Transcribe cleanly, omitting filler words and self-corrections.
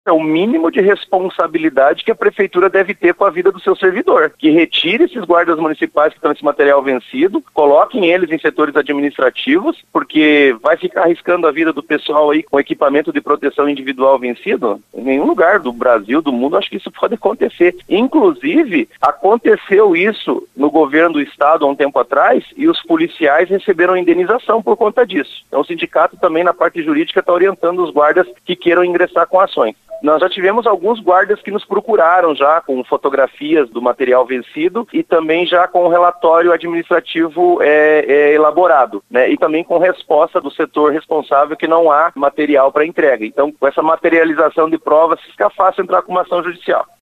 É o mínimo de responsabilidade que a prefeitura deve ter com a vida do seu servidor, que retire esses guardas municipais que estão nesse material vencido, coloquem eles em setores administrativos, porque vai ficar arriscando a vida do pessoal aí com equipamento de proteção individual vencido? Em nenhum lugar do Brasil, do mundo, acho que isso pode acontecer. Inclusive, aconteceu isso no governo do estado há um tempo atrás e os policiais receberam indenização por conta disso. Então o sindicato também na parte jurídica está orientando os guardas que queiram ingressar com ações. Nós já tivemos alguns guardas que nos procuraram já com fotografias do material vencido e também já com o relatório administrativo elaborado, né? E também com resposta do setor responsável que não há material para entrega. Então, com essa materialização de provas, fica fácil entrar com uma ação judicial.